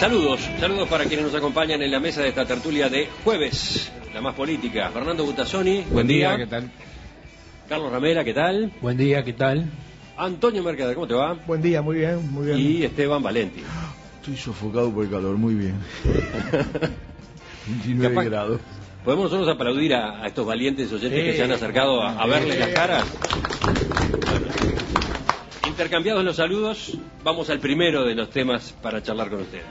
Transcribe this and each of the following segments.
Saludos para quienes nos acompañan en la mesa de esta tertulia de jueves, la más política. Fernando Butazzoni, buen día. ¿Qué tal? Carlos Ramela, ¿qué tal? Buen día, ¿qué tal? Antonio Mercader, ¿cómo te va? Buen día, muy bien, muy bien. Y Esteban Valenti. Estoy sofocado por el calor, muy bien. 29 grados. ¿Podemos nosotros aplaudir a estos valientes oyentes que se han acercado a verles las caras? Bueno, intercambiados los saludos, vamos al primero de los temas para charlar con ustedes.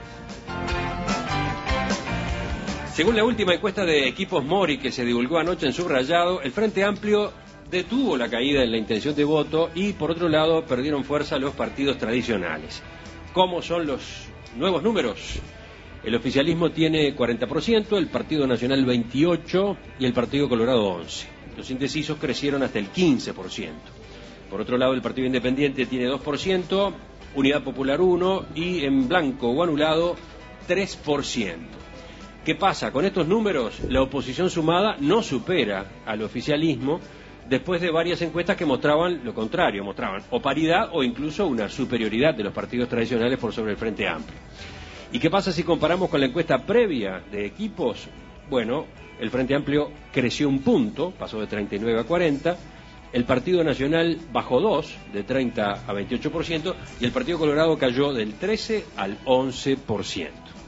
Según la última encuesta de Equipos Mori que se divulgó anoche en Subrayado, el Frente Amplio detuvo la caída en la intención de voto y, por otro lado, perdieron fuerza los partidos tradicionales. ¿Cómo son los nuevos números? El oficialismo tiene 40%, el Partido Nacional 28% y el Partido Colorado 11%. Los indecisos crecieron hasta el 15%. Por otro lado, el Partido Independiente tiene 2%, Unidad Popular 1% y en blanco o anulado 3%. ¿Qué pasa? Con estos números, la oposición sumada no supera al oficialismo después de varias encuestas que mostraban lo contrario, mostraban o paridad o incluso una superioridad de los partidos tradicionales por sobre el Frente Amplio. ¿Y qué pasa si comparamos con la encuesta previa de Equipos? Bueno, el Frente Amplio creció un punto, pasó de 39 a 40%, el Partido Nacional bajó 2, de 30 a 28%, y el Partido Colorado cayó del 13 al 11%.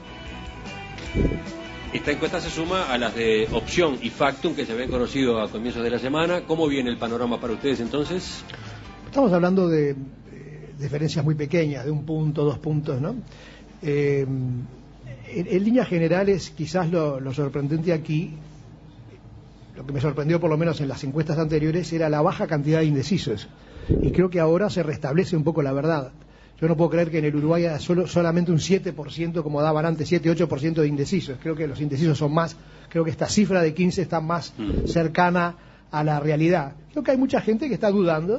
Esta encuesta se suma a las de Opción y Factum que se habían conocido a comienzos de la semana. ¿Cómo viene el panorama para ustedes entonces? Estamos hablando de diferencias muy pequeñas, de 1 punto, 2 puntos, ¿no? En líneas generales, quizás lo sorprendente aquí, lo que me sorprendió por lo menos en las encuestas anteriores, era la baja cantidad de indecisos. Y creo que ahora se restablece un poco la verdad. Yo no puedo creer que en el Uruguay haya solamente un 7%, como daban antes, 7-8% de indecisos. Creo que los indecisos son más. Creo que esta cifra de 15 está más cercana a la realidad. Creo que hay mucha gente que está dudando,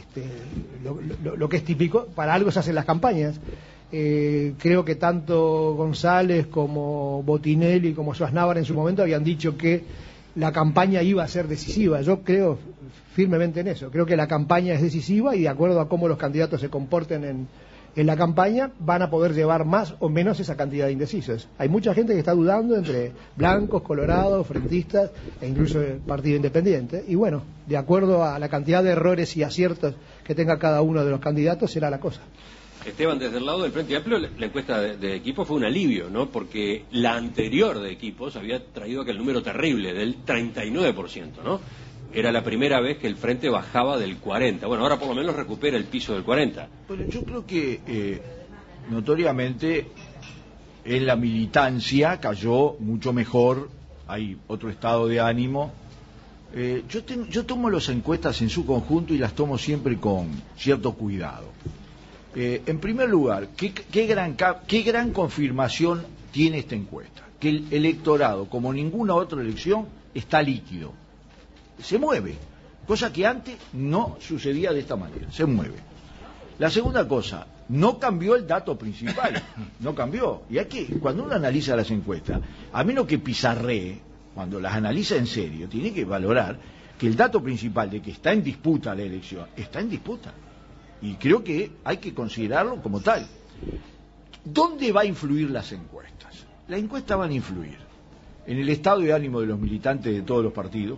lo que es típico, para algo se hacen las campañas. Creo que tanto González como Botinelli como Schwarzenegger en su momento habían dicho que la campaña iba a ser decisiva. Yo creo firmemente en eso. Creo que la campaña es decisiva y de acuerdo a cómo los candidatos se comporten en la campaña van a poder llevar más o menos esa cantidad de indecisos. Hay mucha gente que está dudando entre blancos, colorados, frentistas e incluso el Partido Independiente. Y bueno, de acuerdo a la cantidad de errores y aciertos que tenga cada uno de los candidatos será la cosa. Esteban, desde el lado del Frente Amplio, la encuesta de Equipos fue un alivio, ¿no? Porque la anterior de Equipos había traído aquel número terrible del 39%, ¿no? Era la primera vez que el Frente bajaba del 40%. Bueno, ahora por lo menos recupera el piso del 40%. Bueno, yo creo que notoriamente en la militancia cayó mucho mejor, hay otro estado de ánimo. Yo tomo las encuestas en su conjunto y las tomo siempre con cierto cuidado. En primer lugar, ¿qué gran confirmación tiene esta encuesta? Que el electorado, como ninguna otra elección, está líquido. Se mueve, cosa que antes no sucedía de esta manera, se mueve. La segunda cosa, no cambió el dato principal, no cambió. Y aquí, cuando uno analiza las encuestas, a menos que pizarree, cuando las analiza en serio, tiene que valorar que el dato principal de que está en disputa la elección, está en disputa. Y creo que hay que considerarlo como tal. ¿Dónde va a influir las encuestas? Las encuestas van a influir en el estado de ánimo de los militantes de todos los partidos,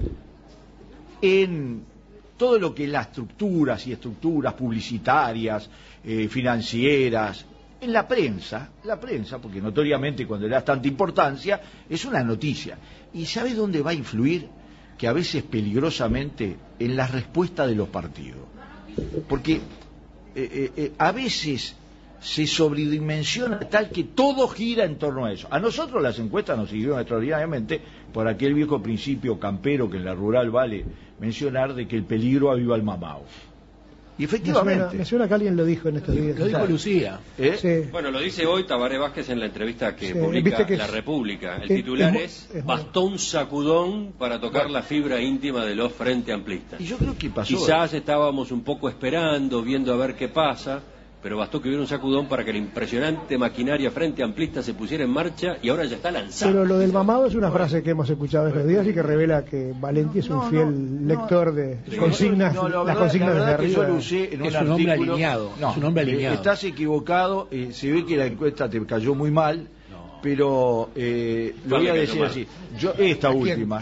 en todo lo que es las estructuras publicitarias, financieras, en la prensa, porque notoriamente cuando le das tanta importancia, es una noticia. ¿Y sabe dónde va a influir? Que a veces peligrosamente en la respuesta de los partidos. Porque a veces se sobredimensiona tal que todo gira en torno a eso. A nosotros las encuestas nos sirvieron extraordinariamente por aquel viejo principio campero que en la rural vale mencionar de que el peligro aviva el mamao. Y efectivamente. Me suena que alguien lo dijo en estos días. Lo dijo Lucía. Sí. Bueno, lo dice hoy Tabaré Vázquez en la entrevista que publica La República. El titular es Bastón sacudón para tocar la fibra íntima de los Frente Amplistas. Y yo creo que pasó. Quizás estábamos un poco esperando, viendo a ver qué pasa, pero bastó que hubiera un sacudón para que la impresionante maquinaria frente amplista se pusiera en marcha y ahora ya está lanzada. Pero lo del mamado es una frase que hemos escuchado estos días y que revela que Valenti es un fiel lector de consignas, las consignas desde arriba. Yo lo usé en un artículo. Hombre alineado. No, es un hombre alineado. Estás equivocado, se ve que la encuesta te cayó muy mal, pero lo voy a decir así. Esta última.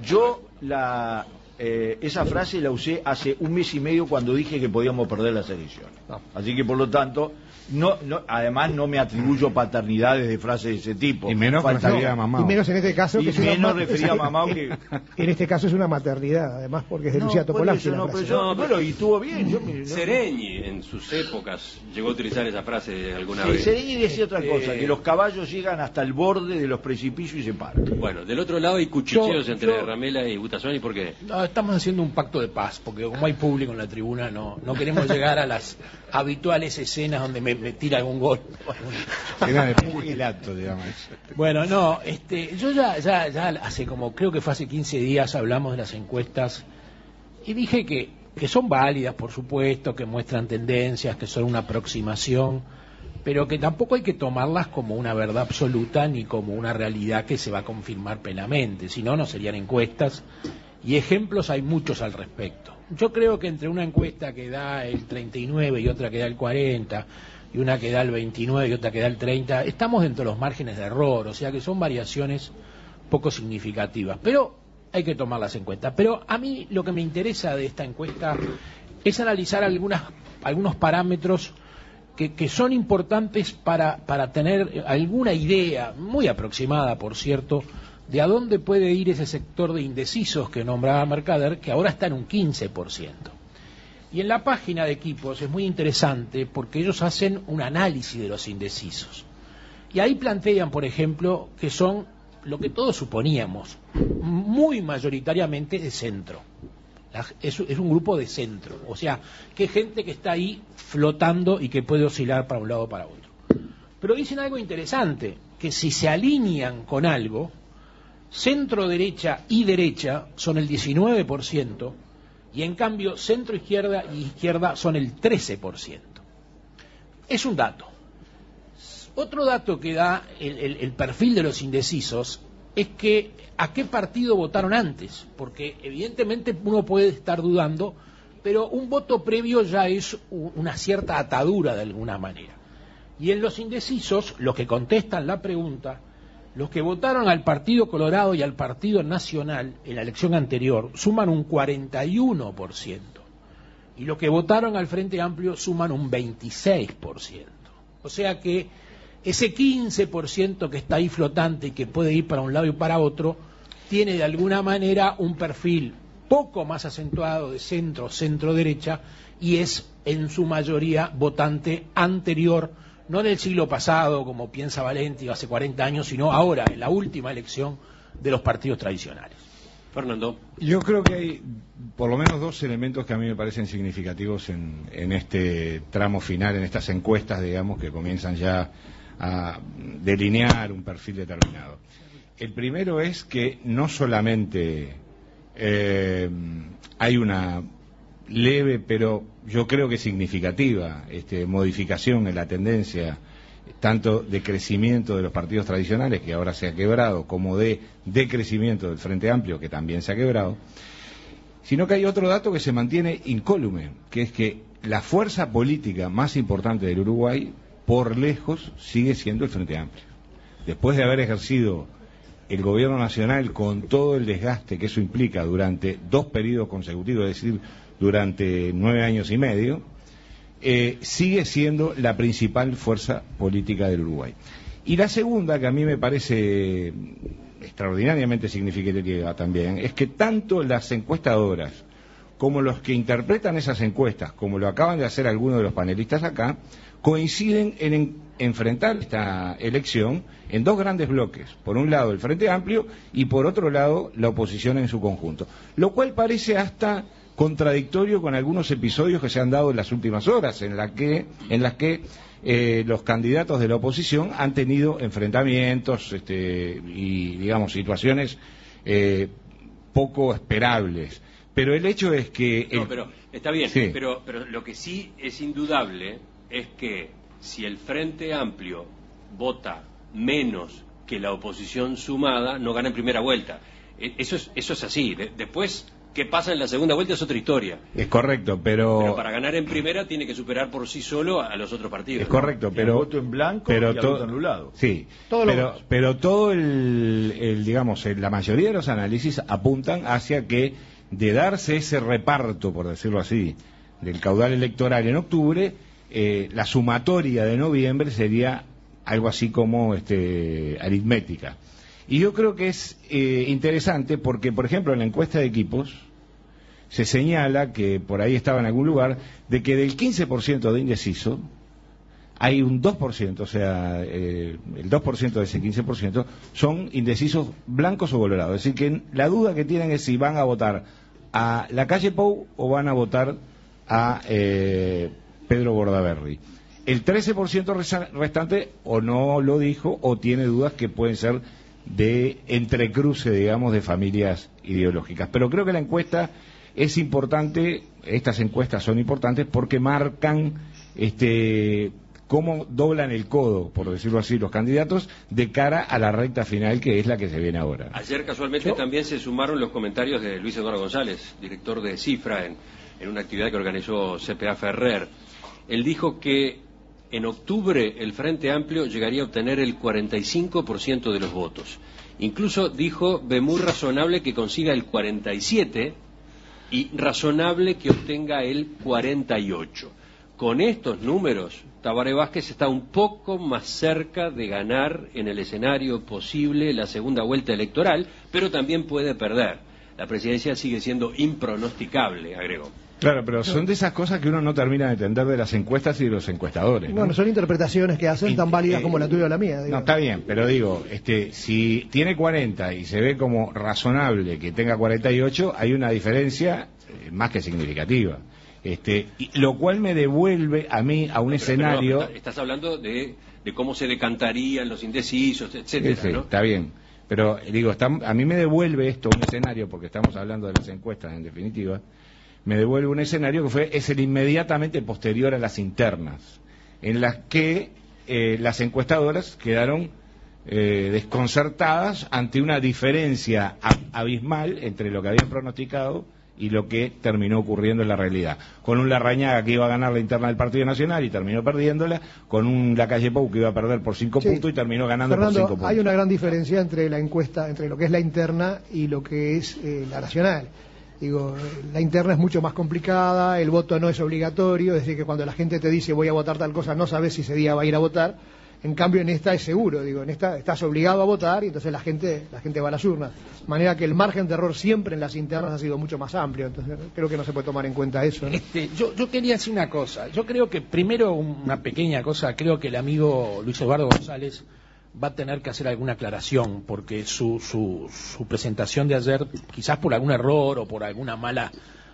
Esa frase la usé hace un mes y medio cuando dije que podíamos perder las elecciones. Así que por lo tanto, además no me atribuyo paternidades de frases de ese tipo. Y menos refería a mamá. Y menos en este caso, que es menos refería a mamá que... En este caso es una maternidad, además, porque es de Lucía Topolacci. Pero y estuvo bien. Sereñi en sus épocas llegó a utilizar esa frase alguna vez. Sereñi decía otra cosa, que los caballos llegan hasta el borde de los precipicios y se paran. Bueno, del otro lado hay cuchicheos entre Ramela y Butazzoni, ¿por qué? No, estamos haciendo un pacto de paz, porque como hay público en la tribuna, no queremos llegar a las habituales escenas donde me tira algún gol. Era de pugilato, digamos. Bueno, no, yo ya hace creo que fue hace 15 días hablamos de las encuestas y dije que son válidas, por supuesto, que muestran tendencias, que son una aproximación, pero que tampoco hay que tomarlas como una verdad absoluta ni como una realidad que se va a confirmar plenamente, si no, no serían encuestas, y ejemplos hay muchos al respecto. Yo creo que entre una encuesta que da el 39 y otra que da el 40, y una que da el 29 y otra que da el 30, estamos dentro de los márgenes de error, o sea que son variaciones poco significativas, pero hay que tomarlas en cuenta. Pero a mí lo que me interesa de esta encuesta es analizar algunos parámetros que son importantes para tener alguna idea, muy aproximada por cierto, de a dónde puede ir ese sector de indecisos que nombraba Mercader, que ahora está en un 15%. Y en la página de Equipos es muy interesante porque ellos hacen un análisis de los indecisos. Y ahí plantean, por ejemplo, que son lo que todos suponíamos, muy mayoritariamente de centro. Es un grupo de centro, o sea, que gente que está ahí flotando y que puede oscilar para un lado o para otro. Pero dicen algo interesante, que si se alinean con algo, centro derecha y derecha son el 19%, y en cambio centro izquierda y izquierda son el 13%. Es un dato. Otro dato que da el perfil de los indecisos es que a qué partido votaron antes, porque evidentemente uno puede estar dudando, pero un voto previo ya es una cierta atadura de alguna manera. Y en los indecisos, los que contestan la pregunta, los que votaron al Partido Colorado y al Partido Nacional en la elección anterior suman un 41%, y los que votaron al Frente Amplio suman un 26%. O sea que ese 15% que está ahí flotante y que puede ir para un lado y para otro, tiene de alguna manera un perfil poco más acentuado de centro-derecha, y es en su mayoría votante anterior, no del siglo pasado, como piensa Valenti, hace 40 años, sino ahora, en la última elección de los partidos tradicionales. Fernando. Yo creo que hay por lo menos dos elementos que a mí me parecen significativos en este tramo final, en estas encuestas, digamos, que comienzan ya a delinear un perfil determinado. El primero es que no solamente hay una leve, pero yo creo que significativa, modificación en la tendencia tanto de crecimiento de los partidos tradicionales, que ahora se ha quebrado, como de decrecimiento del Frente Amplio, que también se ha quebrado, sino que hay otro dato que se mantiene incólume, que es que la fuerza política más importante del Uruguay, por lejos, sigue siendo el Frente Amplio. Después de haber ejercido el gobierno nacional con todo el desgaste que eso implica durante 2 periodos consecutivos, es decir, durante 9 años y medio, sigue siendo la principal fuerza política del Uruguay. Y la segunda, que a mí me parece extraordinariamente significativa también, es que tanto las encuestadoras como los que interpretan esas encuestas, como lo acaban de hacer algunos de los panelistas acá, coinciden en enfrentar esta elección en 2 grandes bloques. Por un lado el Frente Amplio y por otro lado la oposición en su conjunto. Lo cual parece hasta contradictorio con algunos episodios que se han dado en las últimas horas, en las que los candidatos de la oposición han tenido enfrentamientos y, digamos, situaciones poco esperables. Pero el hecho es que... No, pero está bien, sí. pero lo que sí es indudable es que si el Frente Amplio vota menos que la oposición sumada, no gana en primera vuelta. Eso es así. Después, ¿qué pasa en la segunda vuelta? Es otra historia. Es correcto, pero para ganar en primera tiene que superar por sí solo a los otros partidos. Es correcto, pero el voto en blanco y el voto anulado. Sí, pero todo digamos, la mayoría de los análisis apuntan hacia que de darse ese reparto, por decirlo así, del caudal electoral en octubre, la sumatoria de noviembre sería algo así como aritmética. Y yo creo que es interesante porque, por ejemplo, en la encuesta de equipos se señala, que por ahí estaba en algún lugar, de que del 15% de indeciso hay un 2%, o sea, el 2% de ese 15% son indecisos blancos o colorados. Es decir, que la duda que tienen es si van a votar a Lacalle Pou o van a votar a Pedro Bordaberry. El 13% restante o no lo dijo o tiene dudas que pueden ser de entrecruce, digamos, de familias ideológicas. Pero creo que la encuesta es importante, estas encuestas son importantes porque marcan cómo doblan el codo, por decirlo así, los candidatos de cara a la recta final, que es la que se viene ahora. Ayer casualmente también se sumaron los comentarios de Luis Eduardo González, director de Cifra, en una actividad que organizó CPA Ferrer. Él dijo que en octubre el Frente Amplio llegaría a obtener el 45% de los votos. Incluso dijo, ve muy razonable que consiga el 47% y razonable que obtenga el 48%. Con estos números, Tabaré Vázquez está un poco más cerca de ganar en el escenario posible la segunda vuelta electoral, pero también puede perder. La presidencia sigue siendo impronosticable, agregó. Claro, pero son de esas cosas que uno no termina de entender de las encuestas y de los encuestadores, ¿no? Bueno, son interpretaciones que hacen tan válidas como la tuya o la mía. Digo. No, está bien, pero digo, si tiene 40 y se ve como razonable que tenga 48, hay una diferencia más que significativa. Lo cual me devuelve a mí a un escenario... Pero estás hablando de cómo se decantarían los indecisos, etcétera, sí, ¿no? Está bien, pero digo, a mí me devuelve esto un escenario, porque estamos hablando de las encuestas en definitiva, me devuelve un escenario que es el inmediatamente posterior a las internas, en las que las encuestadoras quedaron desconcertadas ante una diferencia abismal entre lo que habían pronosticado y lo que terminó ocurriendo en la realidad. Con un Larrañaga que iba a ganar la interna del Partido Nacional y terminó perdiéndola, con un Lacalle Pou que iba a perder por 5 puntos y terminó ganando por 5 puntos. Hay una gran diferencia entre la encuesta, entre lo que es la interna y lo que es la nacional. Digo, la interna es mucho más complicada, el voto no es obligatorio, es decir, que cuando la gente te dice voy a votar tal cosa, no sabes si ese día va a ir a votar. En cambio, en esta es seguro, digo, en esta estás obligado a votar y entonces la gente va a las urnas. De manera que el margen de error siempre en las internas ha sido mucho más amplio, entonces creo que no se puede tomar en cuenta eso, ¿no? Yo quería decir una cosa, yo creo que primero una pequeña cosa, creo que el amigo Luis Eduardo González va a tener que hacer alguna aclaración, porque su presentación de ayer, quizás por algún error o por alguna mala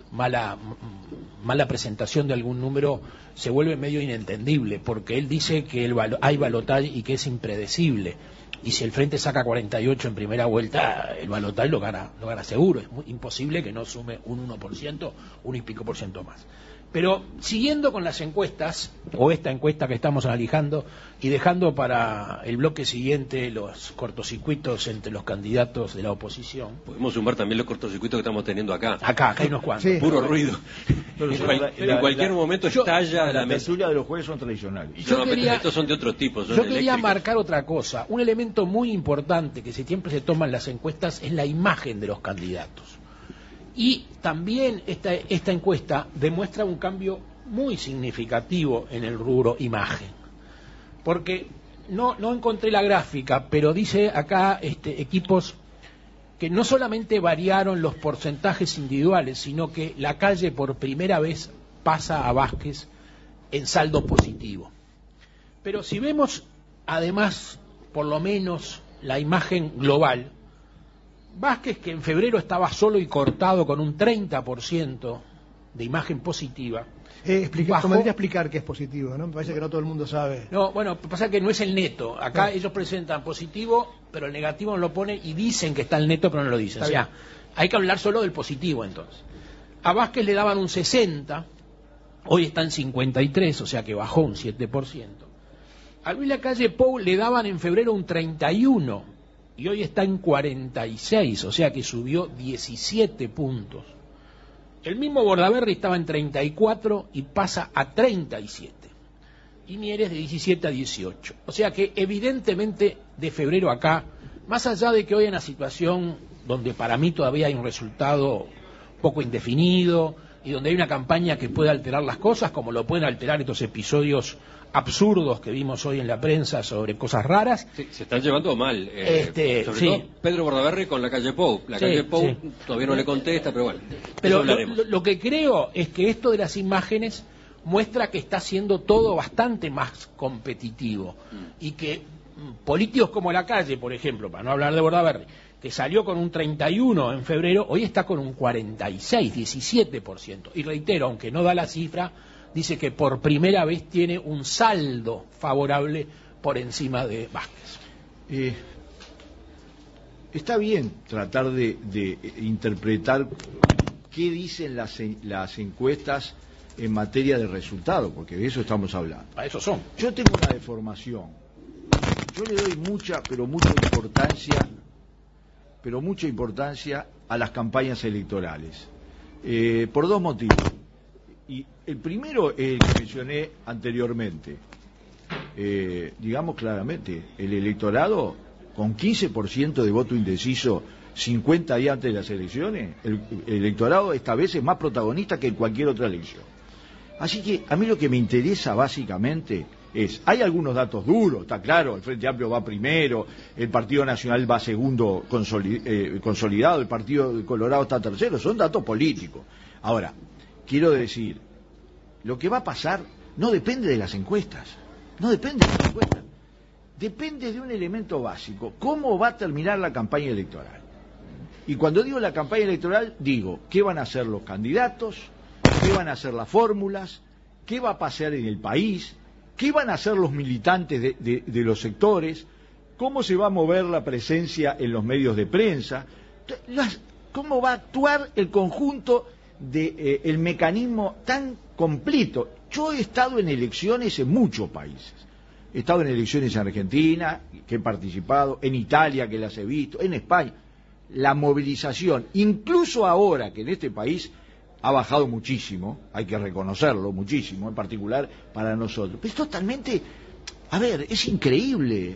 presentación de algún número, se vuelve medio inentendible, porque él dice que hay balotaje y que es impredecible, y si el Frente saca 48 en primera vuelta, el balotaje lo gana seguro, es imposible que no sume un 1%, 1 y pico % más. Pero siguiendo con las encuestas, o esta encuesta que estamos analizando, y dejando para el bloque siguiente los cortocircuitos entre los candidatos de la oposición. Podemos sumar también los cortocircuitos que estamos teniendo acá. Acá hay unos cuantos. Sí. Puro ruido. En cualquier momento estalla la tertulia de los jueves son tradicionales. Estos son de otro tipo. Yo quería marcar otra cosa. Un elemento muy importante que siempre se toma en las encuestas es la imagen de los candidatos. Y también esta encuesta demuestra un cambio muy significativo en el rubro imagen. Porque no encontré la gráfica, pero dice acá equipos que no solamente variaron los porcentajes individuales, sino que Lacalle por primera vez pasa a Vázquez en saldo positivo. Pero si vemos además, por lo menos, la imagen global, Vázquez, que en febrero estaba solo y cortado con un 30% de imagen positiva. Convendría explicar qué es positivo, ¿no? Me parece que no todo el mundo sabe. No, bueno, pasa que no es el neto. Acá ellos presentan positivo, pero el negativo no lo pone y dicen que está el neto, pero no lo dicen. O sea, hay que hablar solo del positivo entonces. A Vázquez le daban un 60 hoy está en 53, o sea que bajó un 7%. A Luis Lacalle Pou le daban en febrero un 31 y hoy está en 46, o sea que subió 17 puntos. El mismo Bordaberry estaba en 34 y pasa a 37. Y Mieres de 17 a 18. O sea que evidentemente de febrero acá, más allá de que hoy hay una situación donde para mí todavía hay un resultado poco indefinido y donde hay una campaña que puede alterar las cosas, como lo pueden alterar estos episodios absurdos que vimos hoy en la prensa sobre cosas raras. Sí, se están llevando mal. Sobre sí. todo Pedro Bordaberry con Lacalle Pou. Lacalle Pou todavía no le contesta, pero bueno. Pero lo que creo es que esto de las imágenes muestra que está siendo todo bastante más competitivo y que políticos como Lacalle, por ejemplo, para no hablar de Bordaberry, que salió con un 31 en febrero, hoy está con un 46, 17%. Y reitero, aunque no da la cifra, dice que por primera vez tiene un saldo favorable por encima de Vázquez. Está bien tratar de interpretar qué dicen las encuestas en materia de resultados, porque de eso estamos hablando. Para eso son. Yo tengo una deformación. Yo le doy mucha importancia a las campañas electorales, por dos motivos. Y el primero es el que mencioné anteriormente. Digamos claramente, el electorado con 15% de voto indeciso 50 días antes de las elecciones, el electorado esta vez es más protagonista que en cualquier otra elección. Así que a mí lo que me interesa básicamente hay algunos datos duros, está claro, el Frente Amplio va primero, el Partido Nacional va segundo consolidado, el Partido de Colorado está tercero, son datos políticos. Ahora, quiero decir, lo que va a pasar no depende de las encuestas, depende de un elemento básico, cómo va a terminar la campaña electoral. Y cuando digo la campaña electoral, digo, ¿qué van a hacer los candidatos? ¿Qué van a hacer las fórmulas? ¿Qué va a pasar en el país? ¿Qué van a hacer los militantes de los sectores? ¿Cómo se va a mover la presencia en los medios de prensa? ¿Cómo va a actuar el conjunto el mecanismo tan completo? Yo he estado en elecciones en muchos países. He estado en elecciones en Argentina, que he participado, en Italia, que las he visto, en España. La movilización, incluso ahora que en este país ha bajado muchísimo, hay que reconocerlo, muchísimo, en particular para nosotros. Pero es totalmente, es increíble.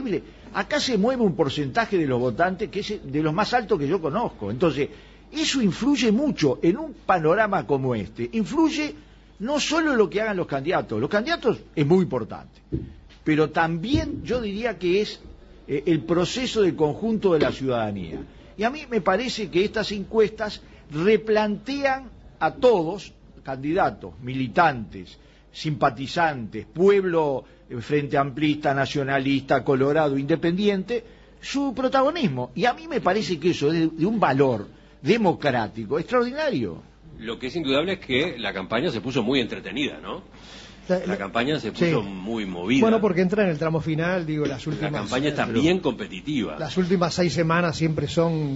Acá se mueve un porcentaje de los votantes que es de los más altos que yo conozco. Entonces, eso influye mucho en un panorama como este. Influye no solo en lo que hagan los candidatos es muy importante, pero también yo diría que es el proceso del conjunto de la ciudadanía. Y a mí me parece que estas encuestas replantean a todos, candidatos, militantes, simpatizantes, pueblo frente amplista, nacionalista, colorado, independiente, su protagonismo. Y a mí me parece que eso es de un valor democrático extraordinario. Lo que es indudable es que la campaña se puso muy entretenida, ¿no? La campaña se puso muy movida. Bueno, porque entra en el tramo final, las últimas... La campaña está bien competitiva. Las últimas 6 semanas siempre son...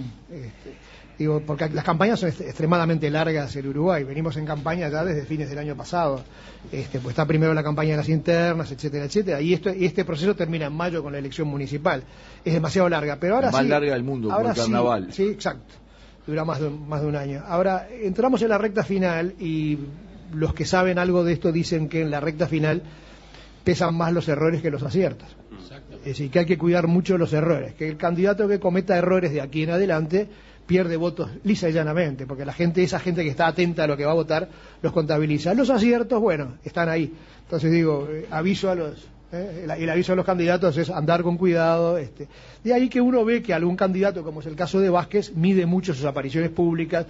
porque las campañas son extremadamente largas en Uruguay. Venimos en campaña ya desde fines del año pasado. Pues está primero la campaña de las internas, etcétera, etcétera. Y este proceso termina en mayo con la elección municipal. Es demasiado larga. Pero ahora más larga del mundo, por el carnaval. Sí, exacto. Dura más de un año. Ahora, entramos en la recta final y los que saben algo de esto dicen que en la recta final pesan más los errores que los aciertos. Exacto. Es decir, que hay que cuidar mucho los errores, que el candidato que cometa errores de aquí en adelante pierde votos lisa y llanamente, porque esa gente que está atenta a lo que va a votar, los contabiliza. Los aciertos, bueno, están ahí. Entonces digo, aviso a los... el aviso a los candidatos es andar con cuidado. De ahí que uno ve que algún candidato, como es el caso de Vázquez, mide mucho sus apariciones públicas,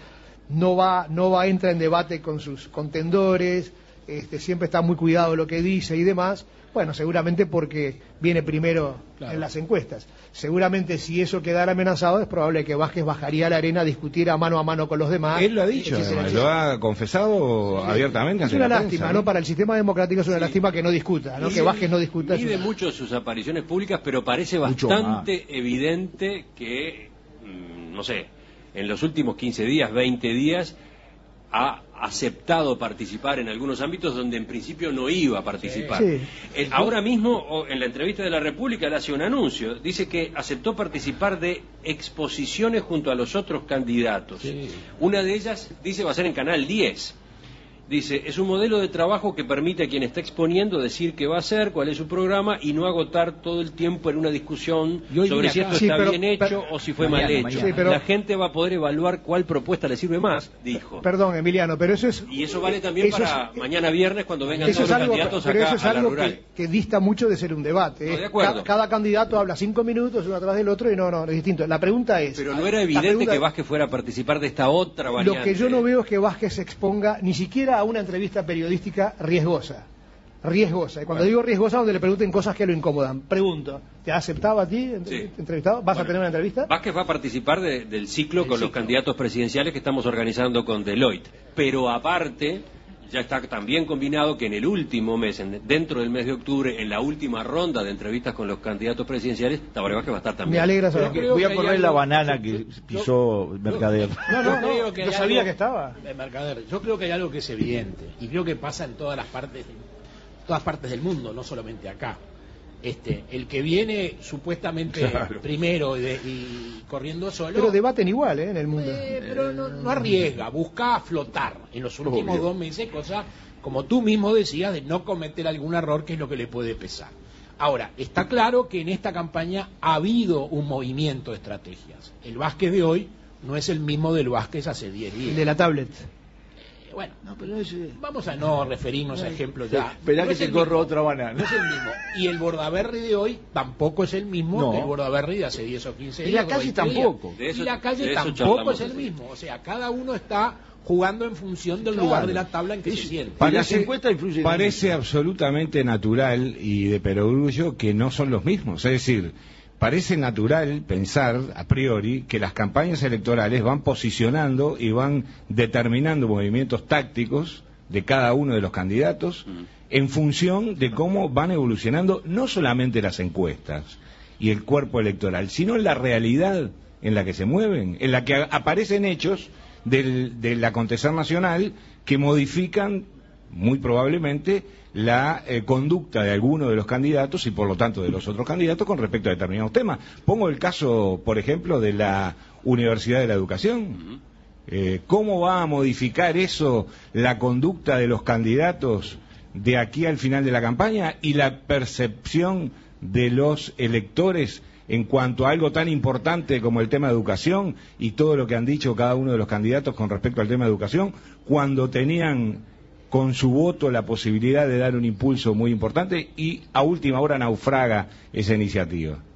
no entra en debate con sus contendores, siempre está muy cuidado lo que dice y demás. Bueno, seguramente porque viene primero en las encuestas. Seguramente si eso quedara amenazado es probable que Vázquez bajaría a la arena, discutiera mano a mano con los demás. Él lo ha dicho, además, lo ha confesado abiertamente. Es una lástima, ¿no? Para el sistema democrático es una lástima que no discuta, ¿no? Que Vázquez no discuta. Mide mucho sus apariciones públicas, pero parece bastante evidente que, no sé, en los últimos 15 días, 20 días, ha aceptado participar en algunos ámbitos donde en principio no iba a participar. Sí. Ahora mismo, en la entrevista de La República, él hace un anuncio. Dice que aceptó participar de exposiciones junto a los otros candidatos. Sí. Una de ellas, dice, va a ser en Canal 10. Dice, es un modelo de trabajo que permite a quien está exponiendo decir qué va a hacer, cuál es su programa y no agotar todo el tiempo en una discusión sobre si esto está bien hecho o si fue mal hecho. Sí, pero, la gente va a poder evaluar cuál propuesta le sirve más, dijo. Perdón, Emiliano, pero eso es... Y eso vale también para mañana viernes cuando vengan todos los candidatos pero acá eso es a la algo rural. que dista mucho de ser un debate. No, de acuerdo. Cada candidato habla 5 minutos uno atrás del otro y no, es distinto. La pregunta es... Pero no era evidente que Vázquez fuera a participar de esta otra variante. Lo que yo no veo es que Vázquez se exponga ni siquiera a una entrevista periodística riesgosa. Y cuando digo riesgosa, donde le pregunten cosas que lo incomodan. Pregunto, ¿te ha aceptado a ti entrevistado? ¿Vas a tener una entrevista? Vázquez va a participar del ciclo con los candidatos presidenciales que estamos organizando con Deloitte. Pero aparte, ya está también combinado que en el último mes, dentro del mes de octubre, en la última ronda de entrevistas con los candidatos presidenciales, Tabaré Vázquez va a estar también. Me alegra saber. Voy a poner la banana que pisó Mercader. No, yo sabía que estaba. Mercader, yo creo que hay algo que es evidente y creo que pasa en todas partes del mundo, no solamente acá. El que viene supuestamente primero y corriendo solo, pero debaten igual en el mundo, pero no arriesga, busca flotar en los últimos 2 meses, cosa como tú mismo decías, de no cometer algún error, que es lo que le puede pesar. Ahora, está claro que en esta campaña ha habido un movimiento de estrategias. El Vázquez de hoy no es el mismo del Vázquez hace 10 días. el de la tablet. Bueno, vamos a no referirnos a ejemplos ya. Esperá que te corro otra banana. No es el mismo. Y el Bordaberry de hoy tampoco es el mismo que el Bordaberry de hace 10 o 15 días. Y la calle tampoco. Y la calle tampoco es el mismo. O sea, cada uno está jugando en función del lugar de la tabla en que se siente. Parece absolutamente natural y de perogrullo que no son los mismos. Es decir, parece natural pensar, a priori, que las campañas electorales van posicionando y van determinando movimientos tácticos de cada uno de los candidatos en función de cómo van evolucionando no solamente las encuestas y el cuerpo electoral, sino la realidad en la que se mueven, en la que aparecen hechos del acontecer nacional que modifican muy probablemente la conducta de alguno de los candidatos y por lo tanto de los otros candidatos con respecto a determinados temas. Pongo el caso, por ejemplo, de la Universidad de la Educación. ¿Cómo va a modificar eso la conducta de los candidatos de aquí al final de la campaña y la percepción de los electores en cuanto a algo tan importante como el tema de educación y todo lo que han dicho cada uno de los candidatos con respecto al tema de educación, cuando tenían con su voto la posibilidad de dar un impulso muy importante y a última hora naufraga esa iniciativa?